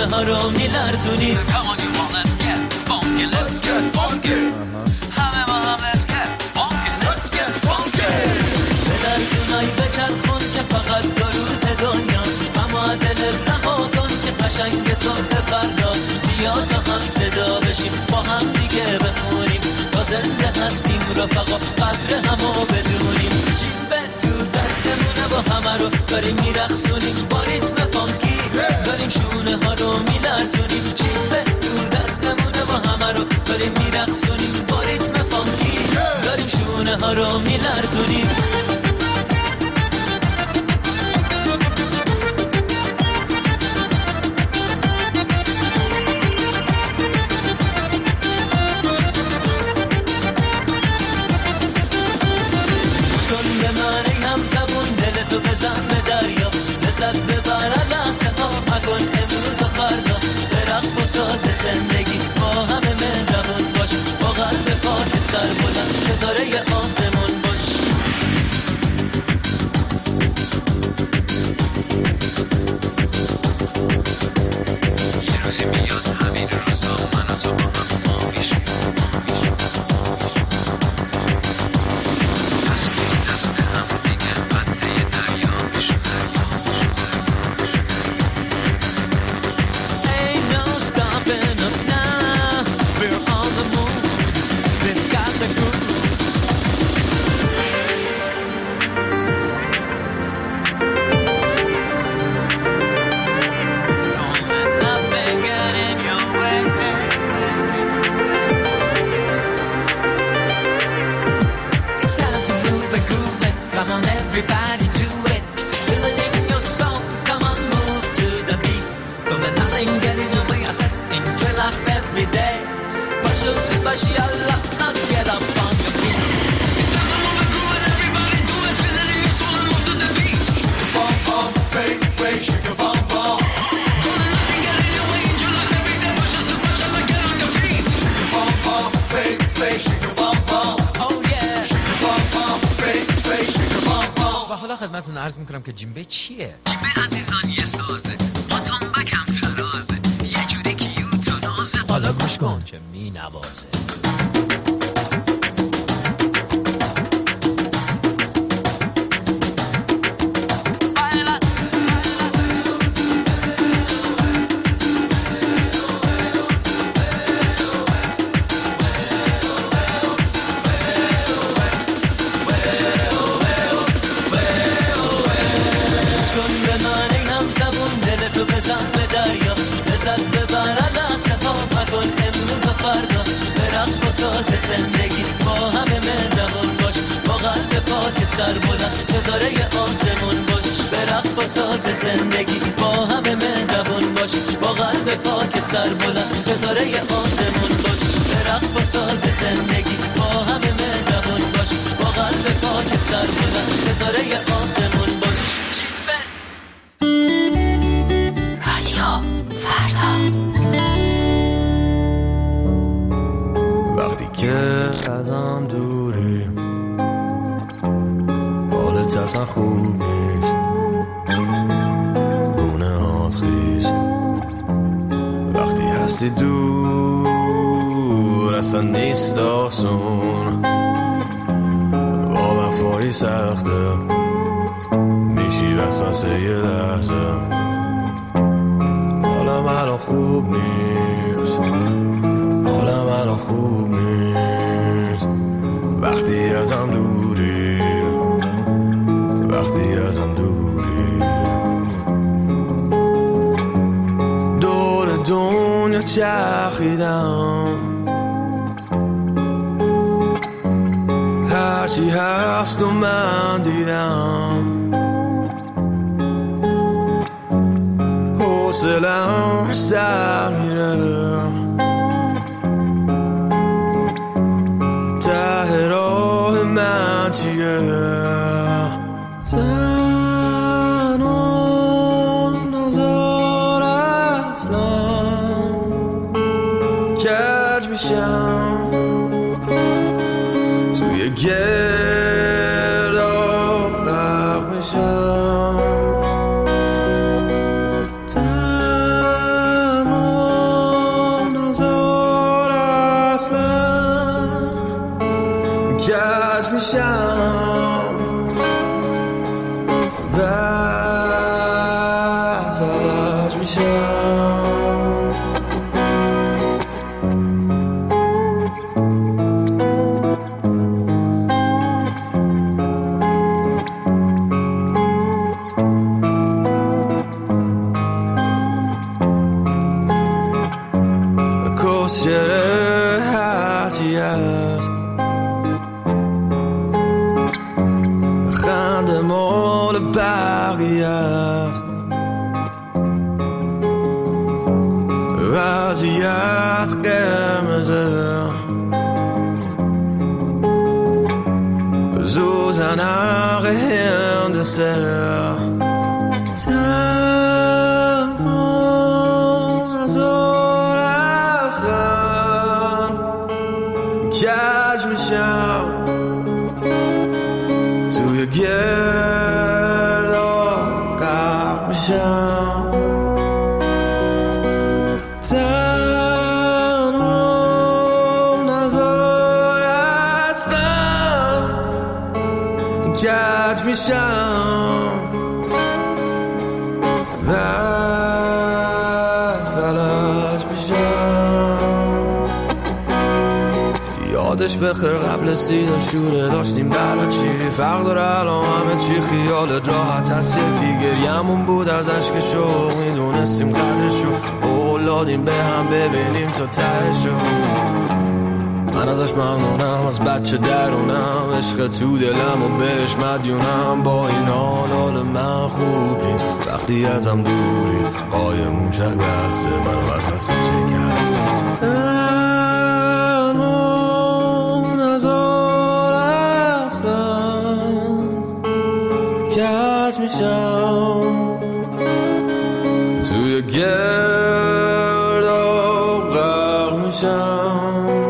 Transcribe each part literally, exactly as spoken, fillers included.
ها رو میلرزونیم. Come on you want let's get funky, let's get funky. همه ما هم let's get funky, let's get funky. به درزونای بچرخون که فقط دو روز دنیا، اما دل رها کن که قشنگ صبح فردا. بیا تا هم صدا بشیم، با هم دیگه بخونیم، تا زنده هستیم رفقا قدر همو بدونیم. جیبه تو دستمونه با همه رو داریم میرقصونیم، با ریتم فانکی داریم شونه ها رو میلرزونیم. جیبه تو دستمونه با همه رو داریم میرقصونیم، با ریتم فانکی داریم شونه ها رو میلرزونیم. بزن به دریا، لذت ببر لحظه ها، مکن امروز و فردا. به رقص با ساز زندگی، با همه مهربون باش، با قلب پاکت سر بلند ستاره آسمون باش. یه روزی میاد همین روزا من و تو با هم ما میشیم، پس که این دست هم دیگه بده یه دریا میشیم. Ain't no stopping us now, we're on the move, they've got the groove. Don't let nothing get in your way. It's time to move and groove it, come on everybody do it. Feel it in your soul, come on move to the beat. Don't let nothing get in your way, I said enjoy life every day. Basho si bashi Allah, now get up on your feet. It's time to move and groove it, everybody do it. Feel it in your soul and move to the beat. Shake a bum bum, fake fake, shake a bum bum. Don't let nothing get in your way, enjoy life every day. Basho si bashi Allah, get on your feet. Shake a bum bum, fake fake, shake a bum bum. Oh yeah. Shake a bum bum, fake fake, shake a bum bum. و حالا خدمتتون عرض میکنم که جنبه چیه؟ جیبه عزیزان یه سازه، با تنبک هم ترازه، یه جوری کیوت و نازه. حالا گوش کن که می نوازه. بزن به دریا، لذت ببر لحظه ها، مکن امروز و فردا. به رقص با ساز زندگی، با همه مهربون باش، با قلب پاکت سر بلند ستاره آسمون باش. به رقص با ساز زندگی، با همه مهربون باش، با قلب پاکت سر بلند ستاره آسمون باش. به رقص با ساز زندگی، با همه مهربون باش، با قلب پاکت سر بلند ستاره آسمون باش. وقتی که ازم دوری حالت اصلا خوب نیست، گونه هات خیز. وقتی هستی دور اصلا نیست آسون، با وفایی سخته میشی وسوسه یه لحظه. حالم الان خوب نیست، حالم الان خوب نیست. وقتی ازم دوری، وقتی ازم دوری. دور دنیا چرخیدم، هرچی هست و من دیدم. حوصله‌ام سر میره، ته راه من چیه؟ تنها نزار اصلا کج میشم توی گرداب غرق میشم. تنها کج میشم بعد فلج میشم کسیره هرچی هست خنده مال بقیه است وضعیت قرمزه زوزنق هندسه تمام نزار اصلا کج میشم توی گرداب غرق میشم تنها نزار اصلا کج میشم بعد فلج میشم یادش بخیر قبل سیدن شوره داشتیم برا چی فرق داره الان همه چی خیالت راحت هست یکی گریمون بود از عشق شوق میدونستیم قدرشو اولادیم به هم ببینیم تا تهشو من ازش ممنونم از بچه درونم عشق تو دلم و بهش مدیونم با این حال حال من خوب نیست وقتی ازم دوری قایم موشک بسته منو از دست شکست تنها نزار اصلا کج میشم توی گرداب غرق میشم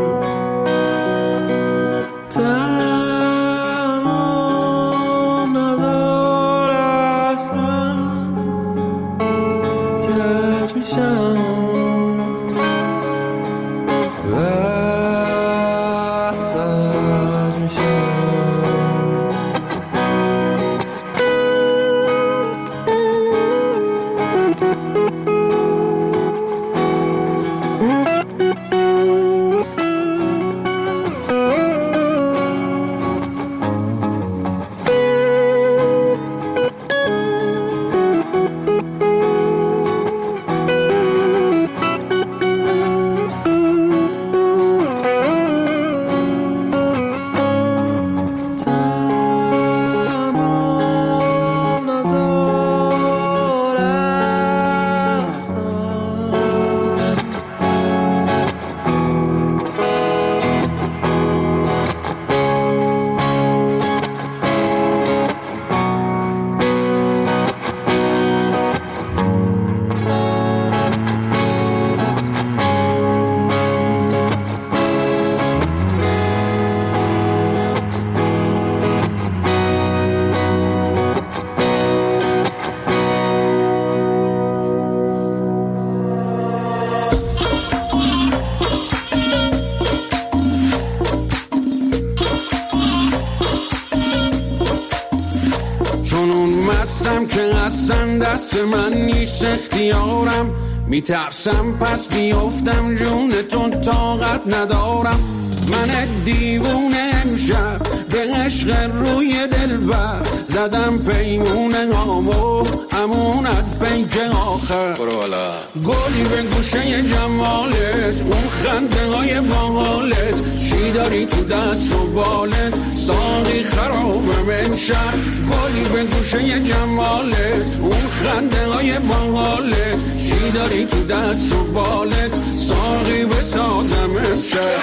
تنام ندار اصلا کج میشم و فلج میشم دست من نیست اختیارم میترسم پس بیفتم جونتون طاقت ندارم من دیوونه امشب به عشق روی دلبر زدم پیمونه هامو همون از پیک آخر گلی به گوشه جمالت اون خنده های باحالت چی داری تو دست و بالت ساقی خرابم امشب گلی به گوشه جمالت اون خنده های باحالت چی داری تو دست و بالت ساقی بسازم امشب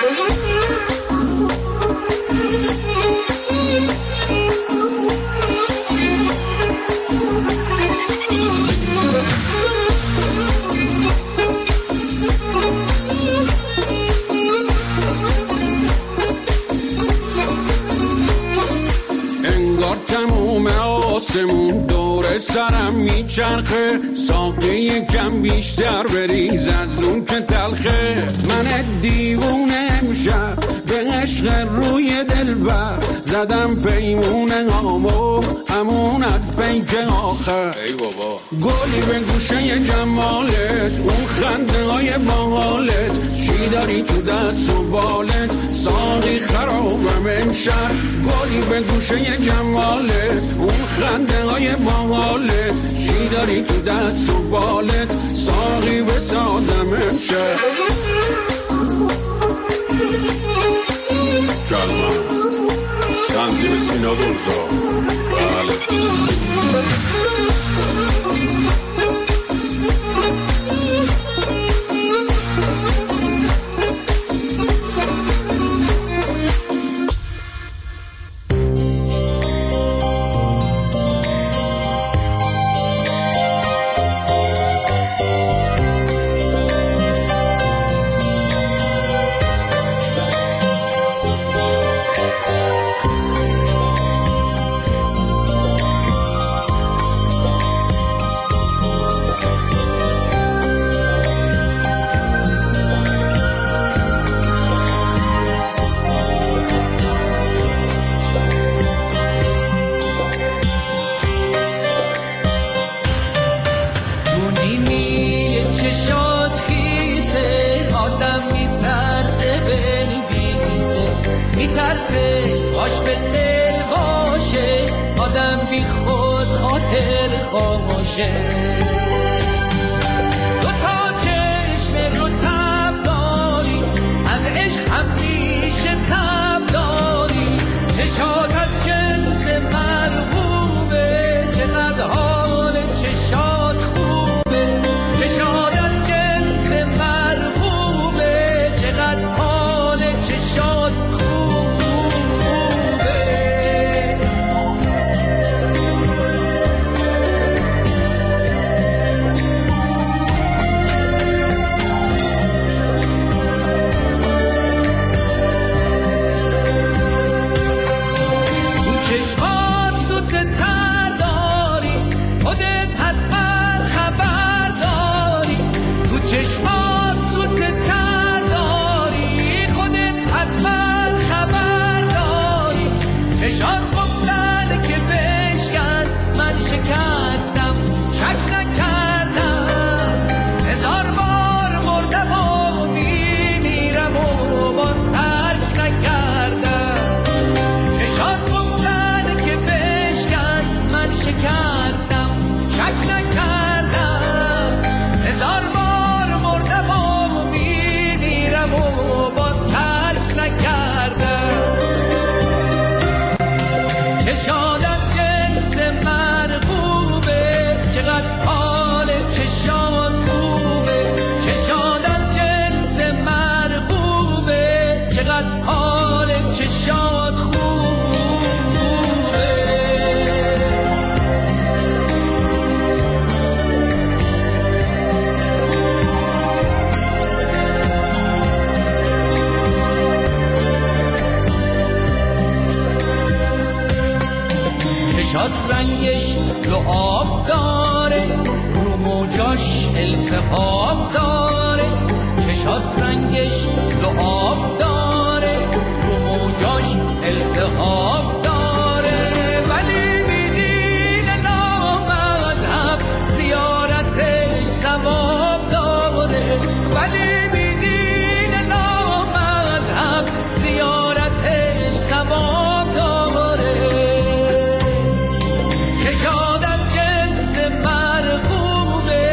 آسمون دور دور سرم میچرخه، ساقه یکم بیشتر بریز از اون که تلخه. من دیوونه امشب به عشق روی دلبر، زدم پیمونه هامو همون از پیک آخر. ای بابا گلی به گوشه جمالت، اون خنده های باحالت، چی داری تو دست و بالت؟ ساقی خرابم امشب. گلی به گوشه جمالت، اون خنده های باحالت، چی داری تو دست و بالت؟ ساقی بسازم امشب. کلمه است تنظیم سینا دوزا. بله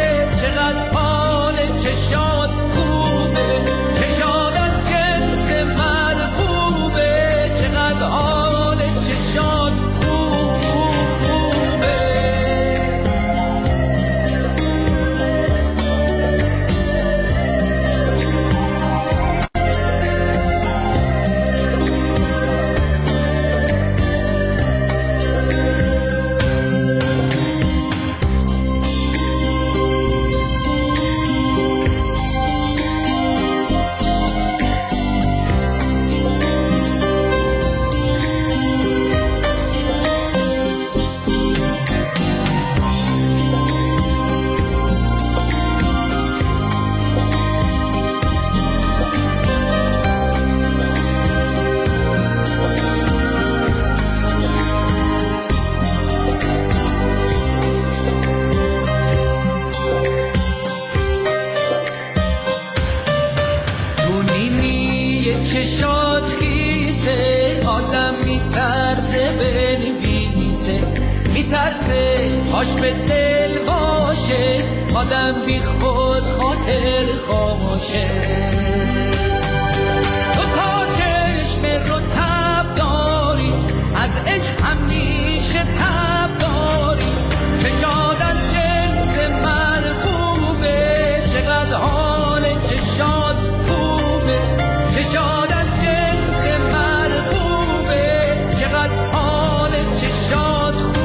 چشاد خوبه، چشاد از جنس بنویسه، میترسه هاش به دل باشه، آدم بی خود خاطر خاموشه. تو تا چشم رو تب داری، از عشق همیشه تب داری، چشاد از جنس مرغوبه، چقدر حال چشاد خوبه، چشاد از جنس مرغوبه، چقدر حال چشاد خوبه.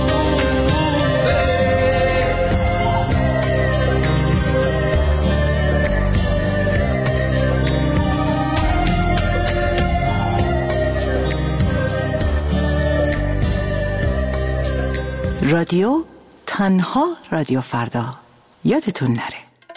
رادیو تنها رادیو فردا، یادتون نره.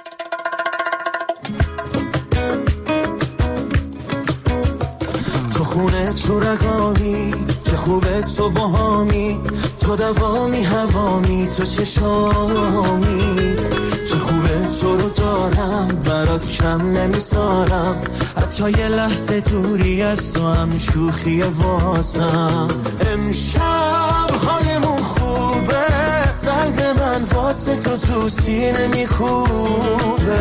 تو خونه تو رگامی، چه خوبه تو باهامی، تو دوامی هوامی، تو چشامی، چه خوبه تو رو دارم، برات کم نمیسارم، حتی یه لحظه دوری از تو هم شوخی واسم. امشب حالمون خوبه، قلب من واسه تو تو سینه میخوبه،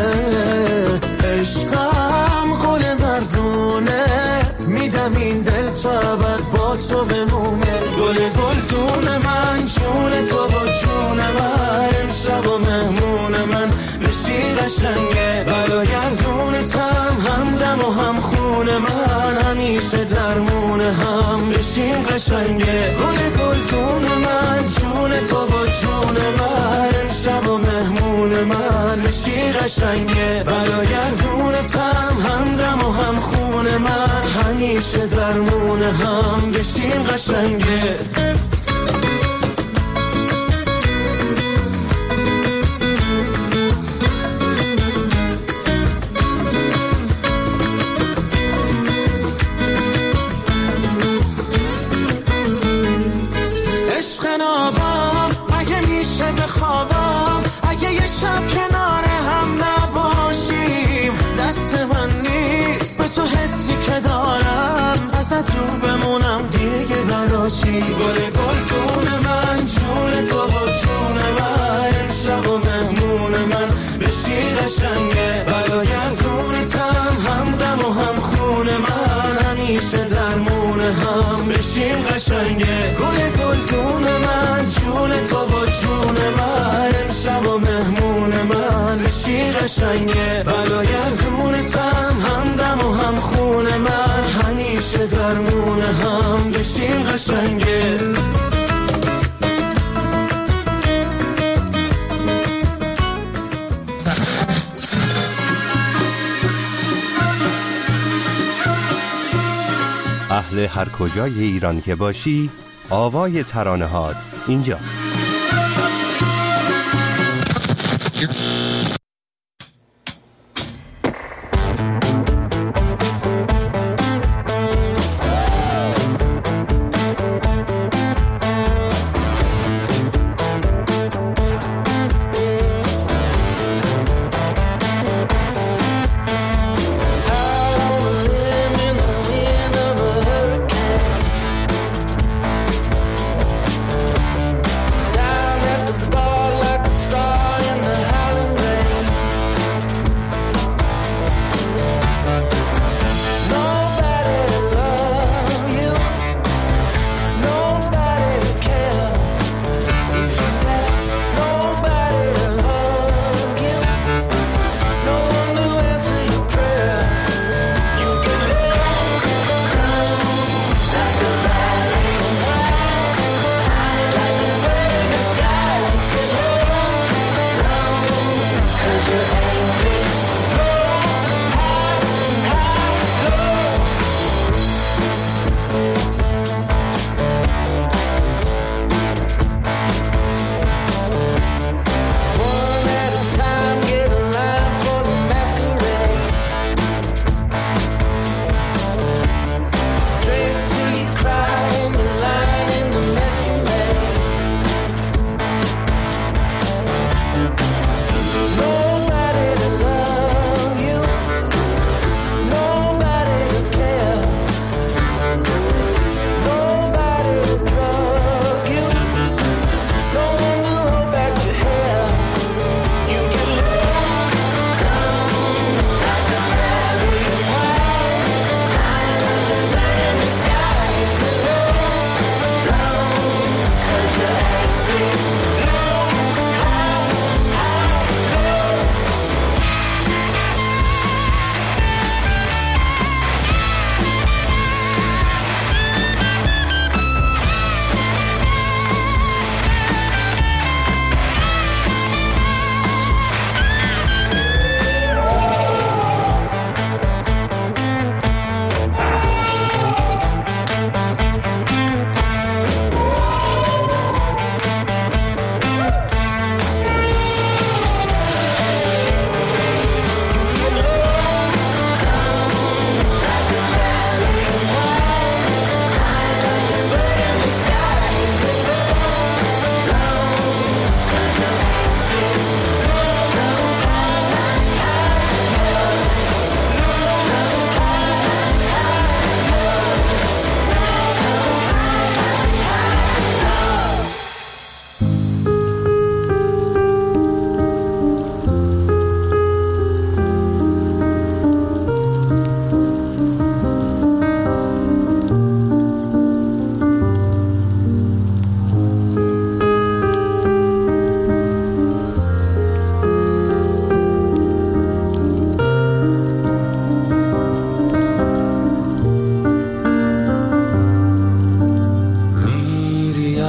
عشقم قول مردونه، میدم این دل تو ابد با تو بمونه. گل گلدون من، جون تو با جون من، امشب و مهمون من بشی قشنگه، برایردونتم همدم و هم خونه من، همیشه درمون هم بشیم قشنگه. گل گلدون من، جون تو با جون من، امشب و مهمون من بشی قشنگه، برایردونتم همدم و هم خونه من، همیشه درمون هم بشیم قشنگه. عشق نابم اگه میشه بخوابم، اگه یه شب کنار هم نباشیم، دست من نیست به تو حسی که دارم، ازت دور بمونم دیگه برا چی. گل گلدون من، جون تو با جون من، امشب و مهمون من بشی قشنگه، برایردونتم همدم و هم خونه من، همیشه درمون هم بشیم قشنگه. گل گلدون من، جون تو با جون من، امشب و مهمون من بشی قشنگه، برایردونتم همدم و هم خونه من، همیشه درمون هم بشیم قشنگه. اهل هر کجای ایران که باشی، آوای ترانه‌هات اینجاست.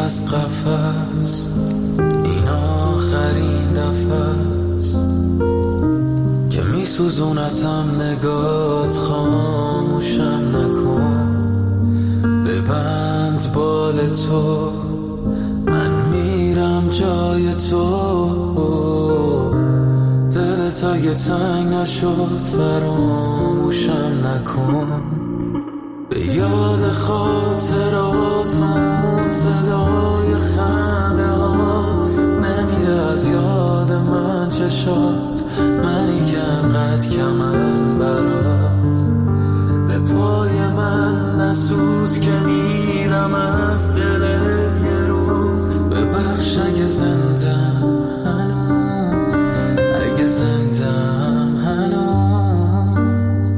از قفس، این آخرین دفعست که میسوزونتم نگات، خاموشم نکن. ببند بال تو، من میرم جای تو. دلت اگه تنگ نشد فراموشم نکن. به یاد خاطراتون صدای خنده ها نمیره از یاد من چشات، منی که انقدر کمم برات. به پای من نسوز که میرم از دلت یه روز. ببخش اگه زندم هنوز، اگه زندم هنوز.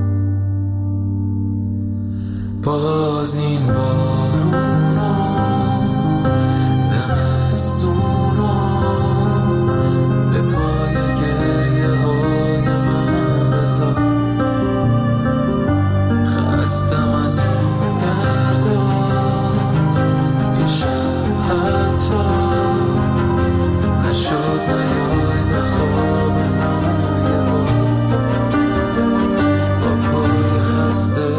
باز این بارونا زمستونا به پای گریه های من بذار. خستم از این دردا، یه شب حتی نشد نیای به خواب من یه بار. با پای خسته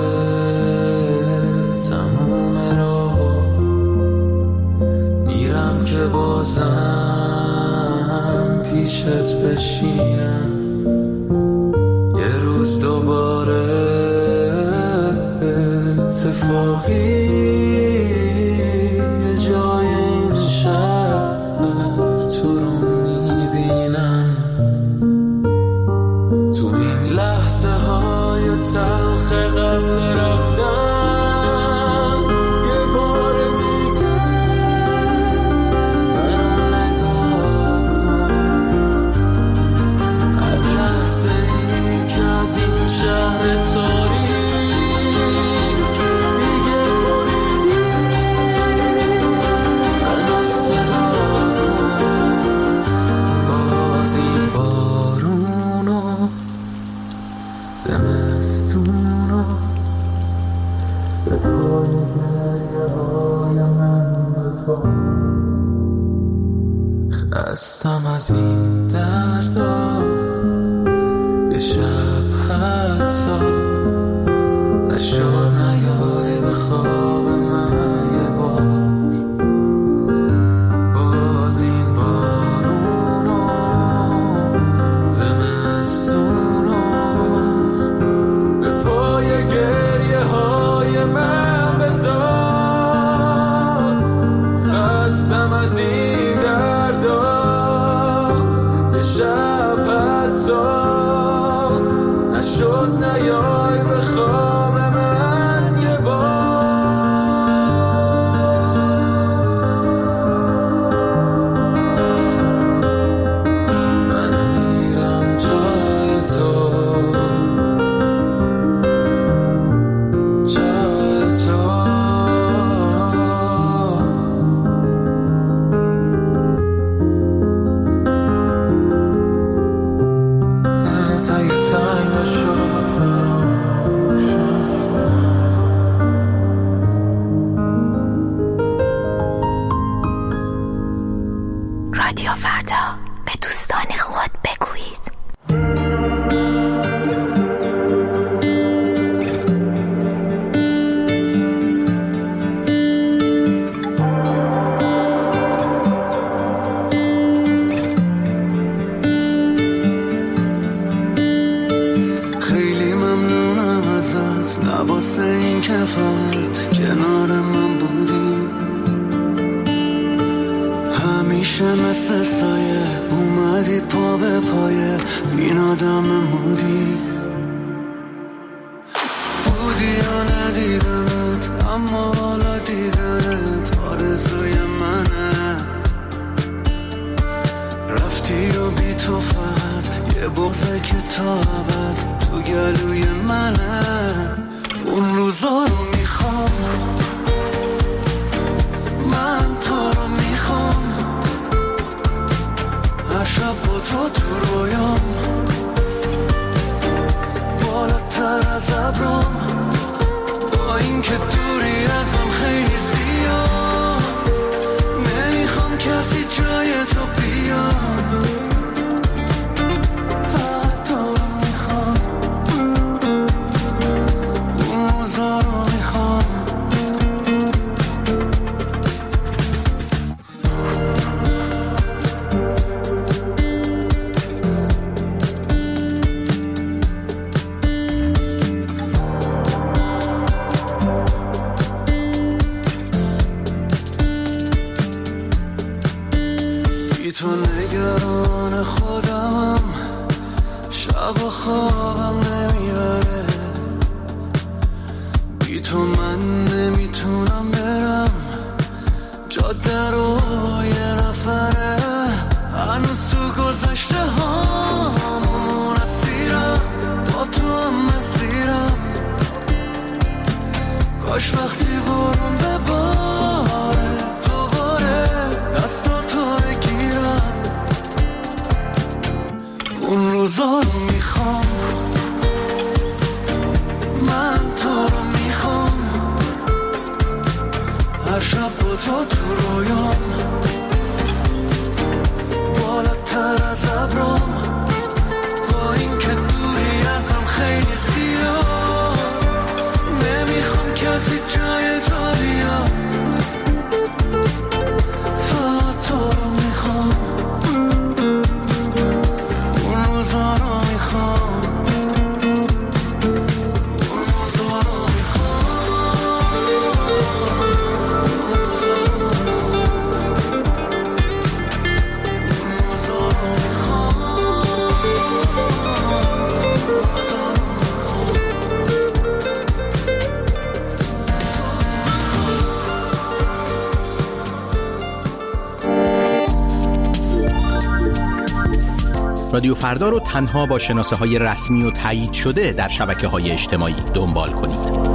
تموم راه میرم که بازم پیشت بشینم. یه روز دوباره اتفاقی یه جای این شهر تو رو میبینم. تو این لحظه های تلخ قبل رفتن یه بار دیگه منو نگاه کن. هر لحظه ای که از این شهر تاریک دیگه بریدی منو صدا کن. باز این بارونو زمستونو به پای گریه های من بذار. خستم از این دردا، یه شب حتی نشد نیای به خواب من یه بار. باز این بارونو زمستونو به پای گریه های من بذار. خستم از این دردا، یه شب حتی نشد نیای به خواب من یه بار. من میرم جای تو، جای تو. دلت اگه تنگ نشد فراموشم نکن. رادیو فردا، به دوستان خود بگویید. خیلی ممنونم ازت، نواسه این که فقط کنار من بودی. همیشه مثل سایه اومدی پا به پایه این آدم مودی. بودی یا ندیدمت اما حالا دیدنت آرزوی منه. رفتی و بی تو فقط یه بغضه که تا ابد تو گلوی منه. اون روزا رو میخوام، من تو رو میخوام. هر شب با تو تو رویام، بالاتر از ابرام. با این که دوری ازم خیلی زیاد بی تو نگران خودمم، شب و خوابم نمیبره، بی تو من نمیتونم برم جاده رو یه نفره، هنوز تو گذشته هامون اسیرم، با تو هم مسیرم، کاش وقتی برون بباره دوباره دستاتو بگیرم، اون روزا رو میخوام، من تو رو میخوام، هر شب با تو تو رویام، بالاتر از ابرام، با این که دوری ازم خیلی زیاد، نمیخوام کسی جای تو بیاد، فقط تو رو میخوام، اون روزا رو میخوام، اون روزا رو رادیو فردا رو تنها با شناسه های رسمی و تایید شده در شبکه های اجتماعی دنبال کنید.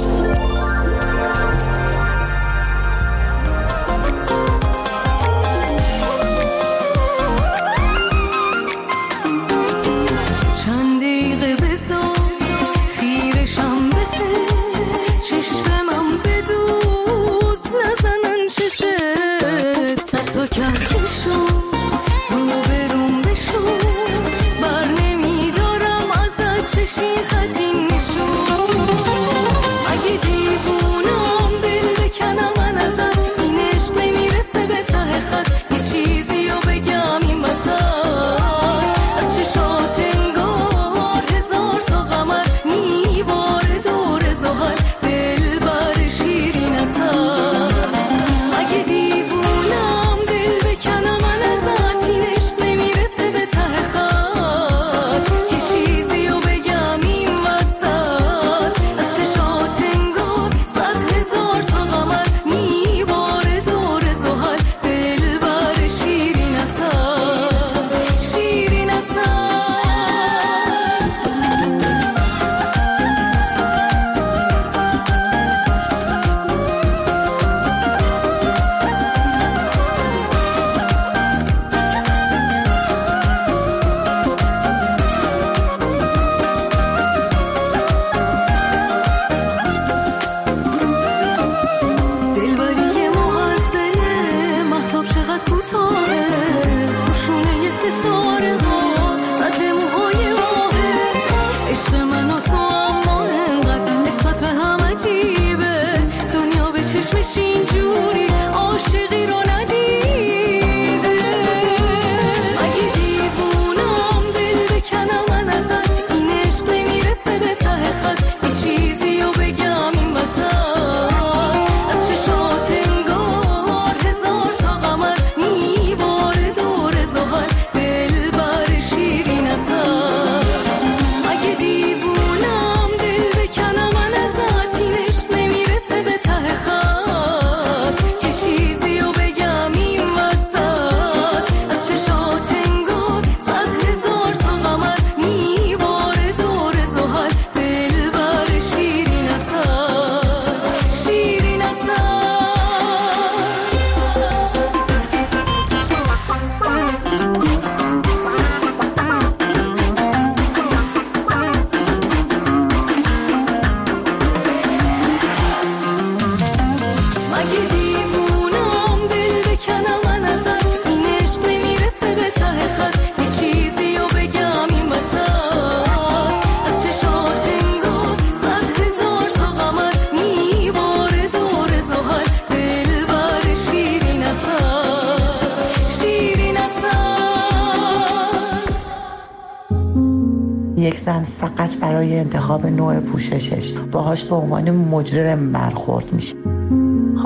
یک زن فقط برای انتخاب نوع پوششش باهاش به عنوان مجرم برخورد میشه.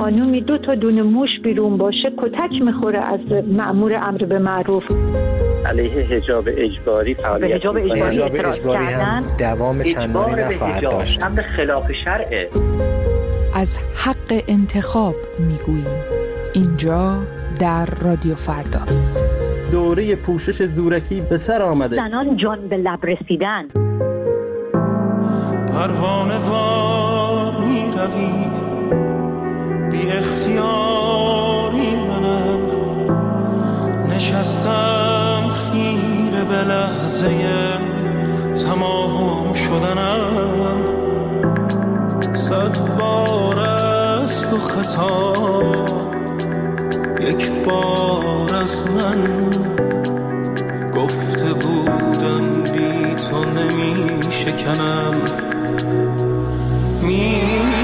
خانومی دو تا دونه موش بیرون باشه کتک میخوره از مأمور امر به معروف. علیه حجاب اجباری فعالیت حجاب اجباری اعتراض کردن دوام چندانی نخواهد داشت. امر خلاف شرعه. از حق انتخاب میگوییم اینجا در رادیو فردا. دوره پوشش زورکی به سر آمده. زنان جان به لب رسیدن. پروانه وار می روی بی اختیاری منم نشستم خیره به لحظه تمام شدنم صد بار است و خطا یک بار از من گفته بودم بی تو نمی شکنم می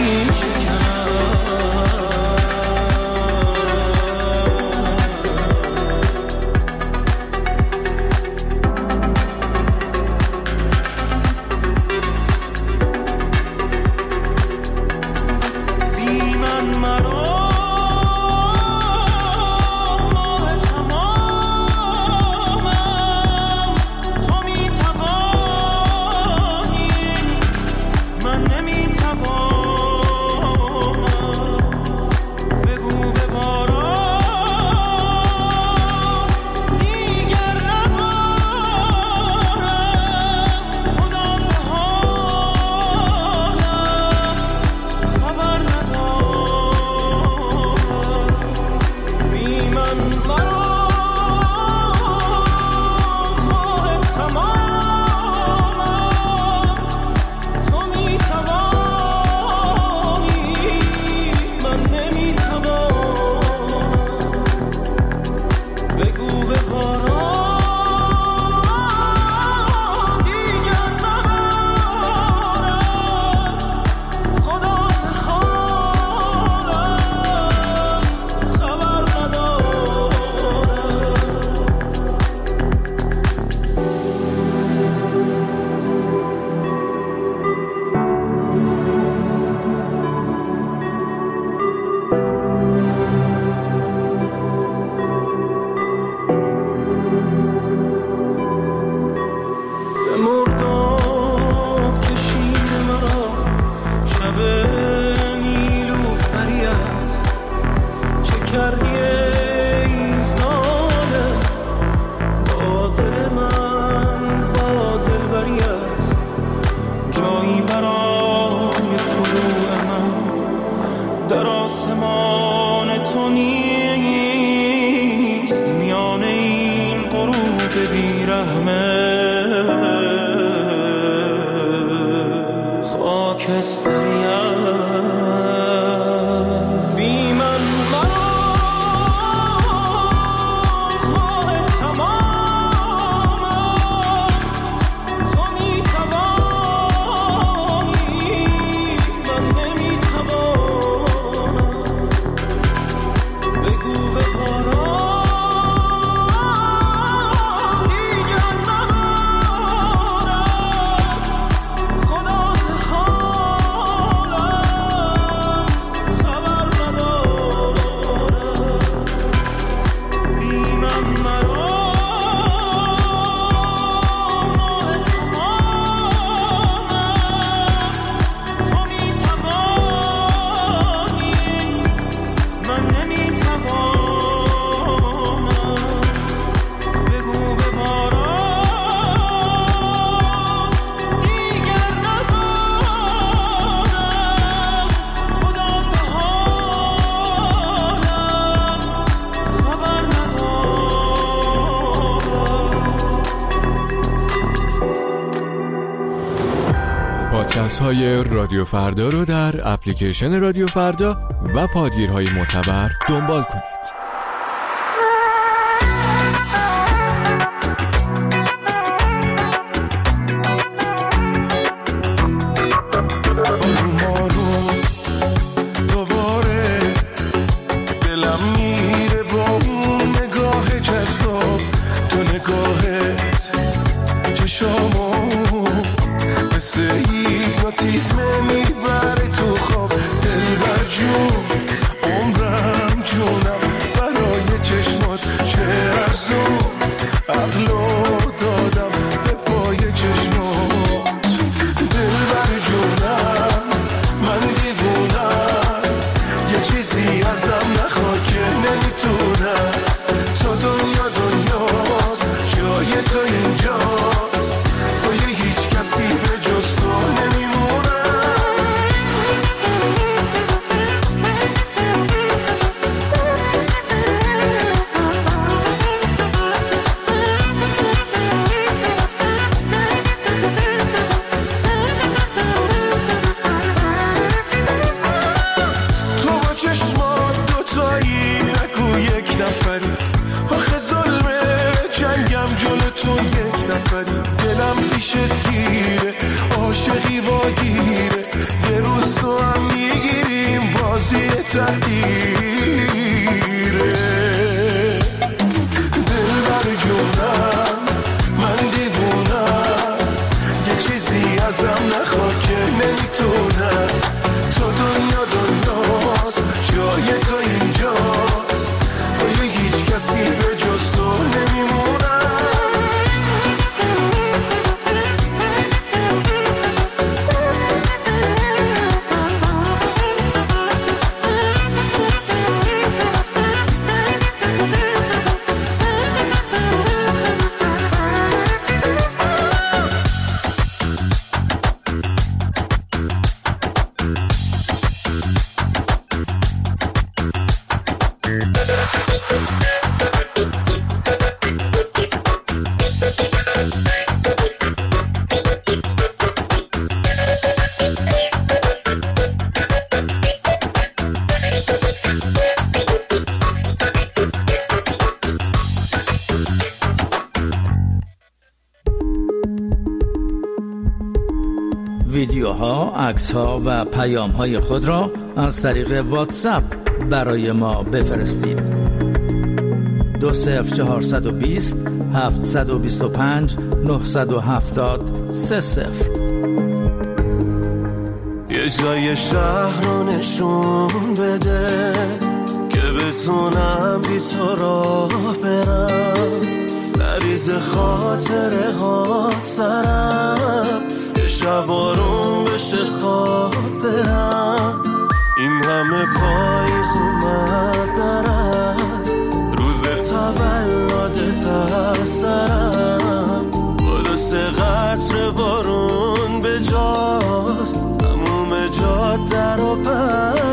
های رادیو فردا رو در اپلیکیشن رادیو فردا و پادگیرهای معتبر دنبال کنید. میبره تو خواب دلبر جون درگیره. دل بر جونم من دیوونم، یه چیزی ازم نخواد که نمیتونم. تو دنیا دنیاست، جای تو اینجاست، آیا هیچ کسی به جز تو نمیمونم؟ ویدیوها، عکس‌ها و پیام‌های خود را از طریق واتساپ برای ما بفرستید. دو صفر چهارصد و بیست هفتصد و بیست و پنج نهصد و هفتاد سه صفر. یه جای شهر رو نشون بده که بتونم بی تو راه برم، نریز خاطره ها سرم، یه شب آروم بشه خواب برم. این همه پاییز اومد نرم، روز تولدت از سرم، با دست قطر بارون به جات تموم جاده رو پر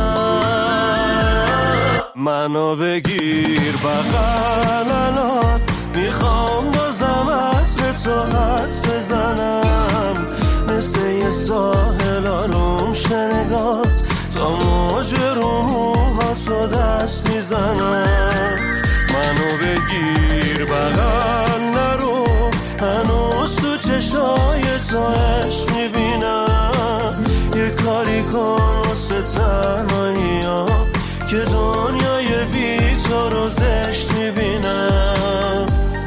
زدم. منو بگیر بغل الان، میخوام بازم عطر تو حد بزنم، مثل یه ساحل آروم شنگات تا موج رو موهاتو دست میزنم. منو بگیر بغل نرو، هنوز تو چشای تو عشق میبینم، یه کاری کن واسه تنهایی ها که دنیای بی تو رو زشت میبینم.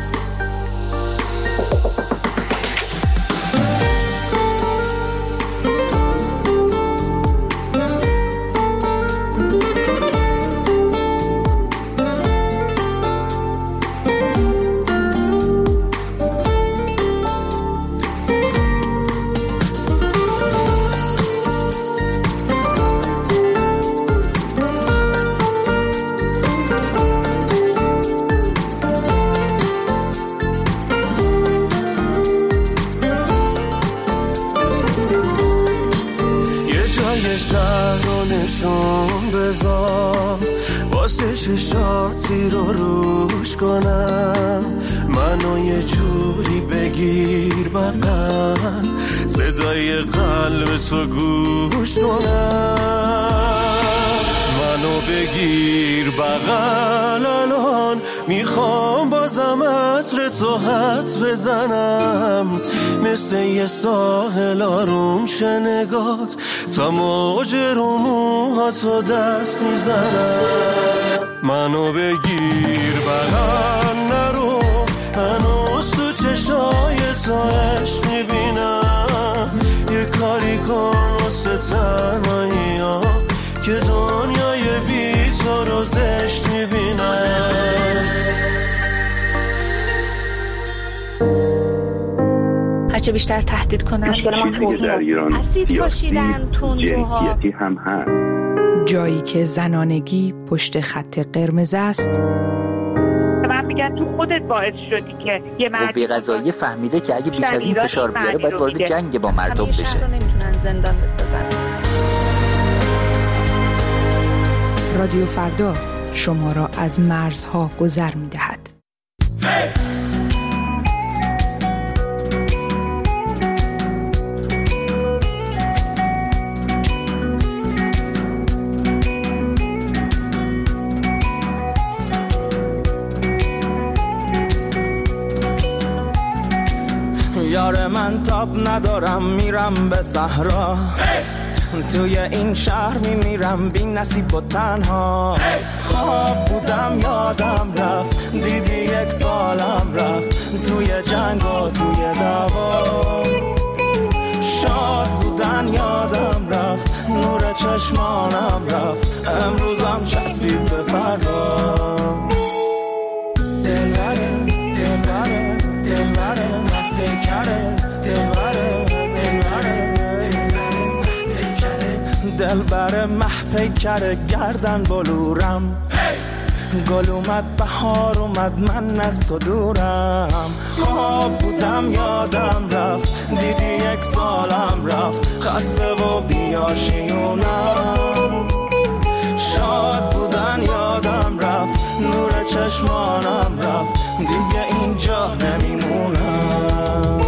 شهر رو نشون بذار، واسه چشاتی رو روش کنم، منو یه جوری بگیر بغل، صدای قلب تو گوش کنم. منو بگیر بغل الان، میخوام بازم عطر تو حد بزنم، مثل یه ساحل آروم شنگات تا موج رو موهاتو دست میزنم. منو بگیر بغل نرو، هنوز تو چشای تو عشق میبینم، یه کاری کن واسه تنهایی ها که دنیای بی تو رو زشت میبینم. هرچه بیشتر تهدید کنن اسید پاشیدن تندروها هم هست. جایی که زنانگی پشت خط قرمز است، من میگن تو خودت باعث شدی که یه مردی قوه قضاییه فهمیده که اگه بیش از این فشار بیاره باید وارد جنگ با مردم بشه. همیشه رو نمیتونن زندان بسازن. رادیو فردا شما را از مرزها گذر می‌دهد. hey! یار من تاب ندارم میرم به صحرا، hey! توی این شهر میمیرم بی نصیب و تنها. خواب بودم یادم رفت، دیدی یک سالم رفت توی جنگ و توی دعوا. شاد بودن یادم رفت، نور چشمانم رفت، امروزم چسبید به فردا. دلبره دلبره دلبره من پیکره، دلبره دلبره دلبره مح پیکره گردن بلورم. گل اومد بهار اومد من از تو دورم. خواب بودم یادم رفت، دیدی یک سالم رفت، خسته و بیاشیونم. شاد بودن یادم رفت، نور چشمانم رفت، دیگه اینجا نمیمونم.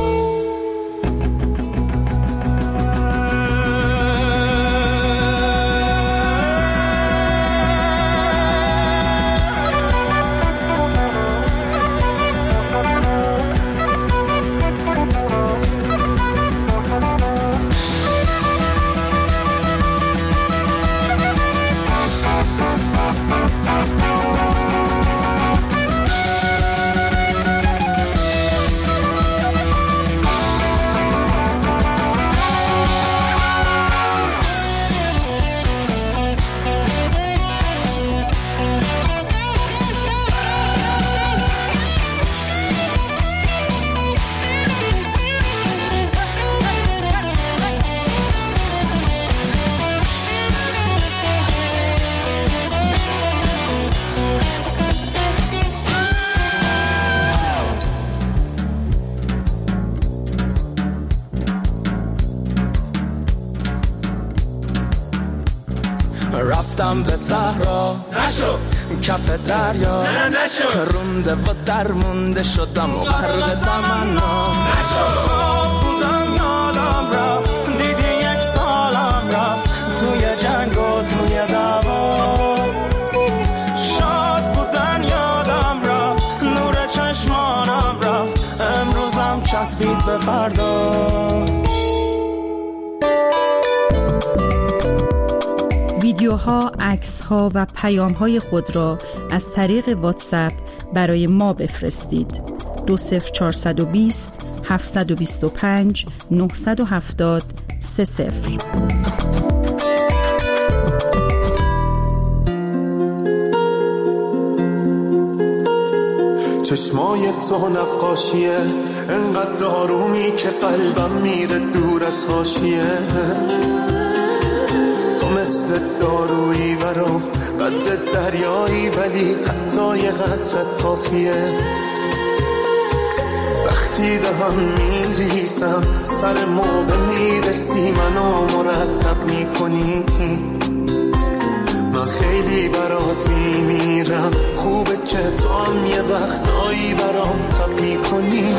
رفتم به صحرا نشو، کف دریا نه نشو، رونده و درمونده شدم و غرق تمنا نشو. خواب بودم یادم رفت، دیدی یک سالم رفت توی جنگ و توی دعوا. شاد بودن یادم رفت، نور چشمانم رفت، امروزم چسبید به فردا. ویدیوها، عکس‌ها و پیام‌های خود را از طریق واتساپ برای ما بفرستید. دو صفر چهارصد و بیست هفتصد و بیست و پنج نهصد و هفتاد سه صفر. چشمای تو نقاشیه، انقدر دارومی که قلبم میره دور از حاشیه. مثل دارویی برام قد دریایی، ولی حتی یه قطرت کافیه. وقتی به هم میریسم سر موقع میرسی، منو مرتب میکنی. من خیلی برات میمیرم، خوبه که تو هم یه وقتایی برام تب میکنی.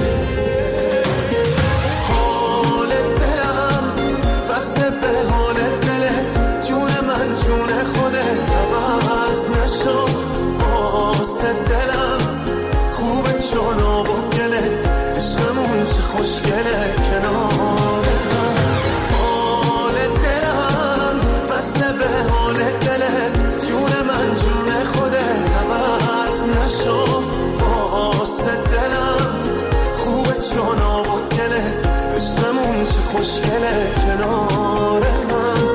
حال دلم بسته به حال دلت، جون من جون خودت عوض نشو. واسه دلم خوبه چون آب و گلت، عشقمون چه خوشگله کنار هم. حال دلم بسته به حال دلت، جون من جون خودت عوض نشو. واسه دلم خوبه چون آب و گلت، عشقمون چه خوشگله کنار هم.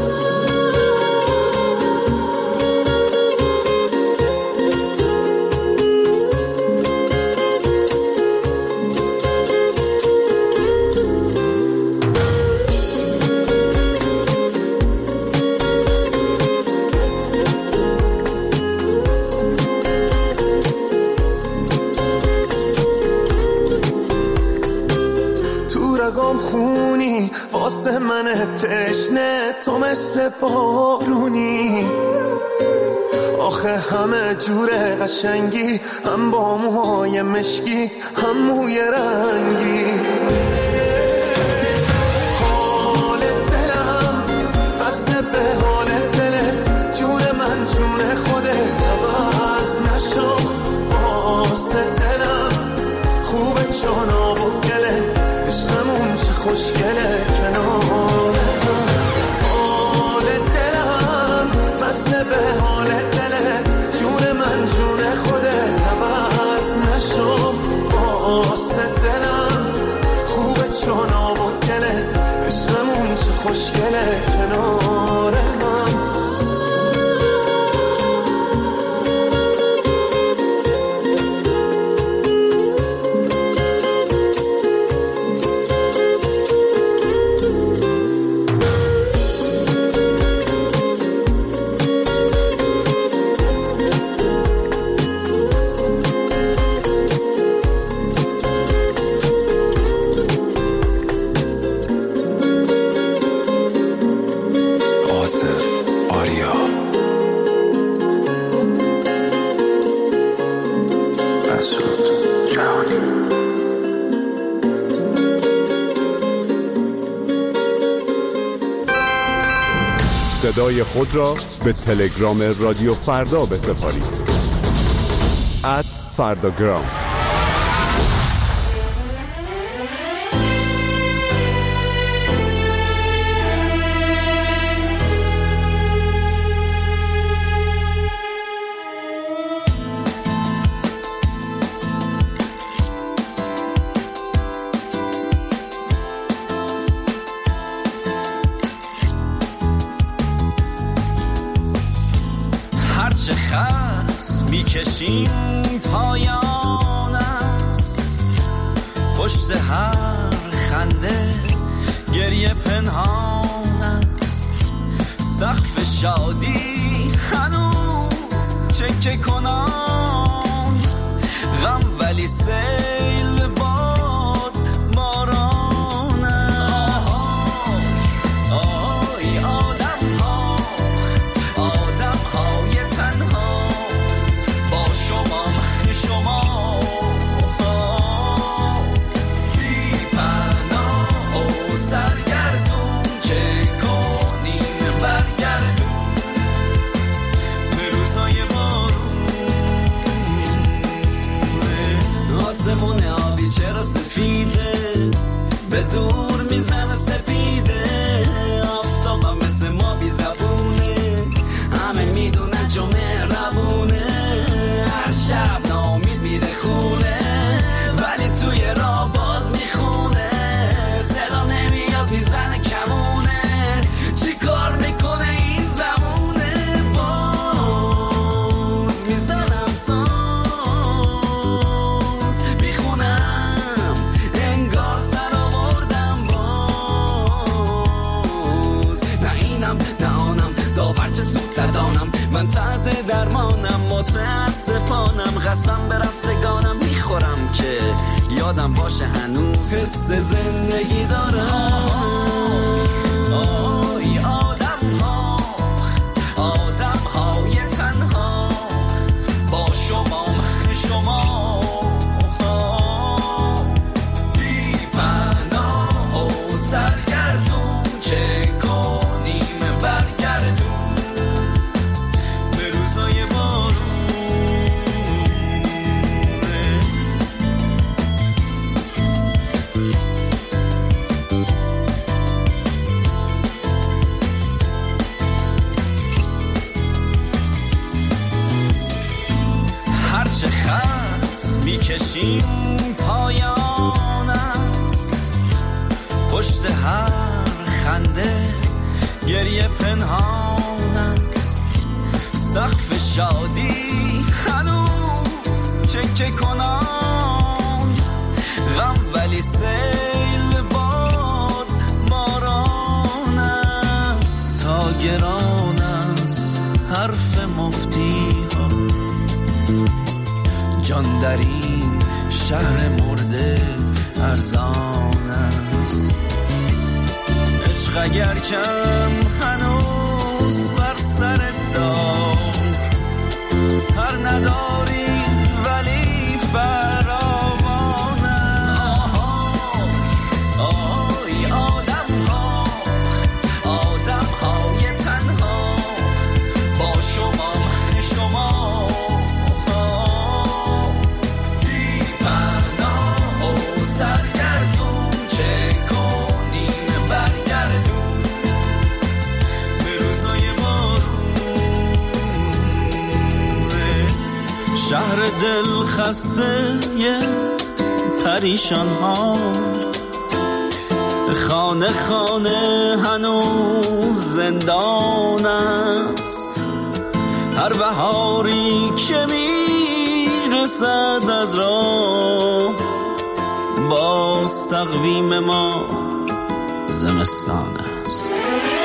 خونی واسه من تشنه، تو مثل بارونی. آخه همه جوره قشنگی، هم با موهای مشکی هم موی رنگی. حال دلم بسته به حال دلت، جون من جون خودت عوض نشو. واسه دلم خوبه چون آب و گلت، عشقمون چه خوشگله کنار هم. صدای خود را به تلگرام رادیو فردا بسپارید. ات فرداگرام. هرچه خط میکشیم پایان است، پشت هر خنده گریه پنهان است. سقف شادی هنوز چکه کنان، غم ولی سیل باد باران است. آهای آدم ها، آدم های تنها، با شمام شما بی پناه و سرگردون، چه کنیم برگردون به روزای بارون. آسمون آبی چرا سفیده، به زور میزنه سپیده. آفتابم مثل ما بی زبونه، همه میدونن چون مهربونه. هر شب ناامید میره خونه، ولی توی راه باز میخونه. صدا نمیاد میزنه کمونه، چی کار میکنه این زمونه. باز میزنم ساز میخونم، انگار سر آوردم باز. نه اینم نه آنم، داور چه سود ندانم. من تحت درمانم، متاسفانم. قسم به رفتگانم میخورم که یادم باشه هنوز حس زندگی دارم. آهای آدم ها، آدم های تنها، با شمام شما بی پناه و سرگردون، چه کنیم برگردون به روزای بارون. هرچه خط میکشیم پایان است، پشت هر خنده گریه پنهان است. سقف شادی هنوز چکه کنان، غم ولی سیل باد باران است. تا گران است حرف مفتی ها، جان در این شهر مرده ارزان است. عشق اگر کم هنوز بر سر دار، هر نداری ولی فراوان است. آهای آدم ها، آدم های تنها، با شما شما بی پناه و سرگردون، چه کنیم برگردون به روزای بارون. شهر دل خسته یه پریشان ها، خانه خانه هنوز زندان است. هر بهاری که میرسد از راه، باز تقویم ما زمستان است.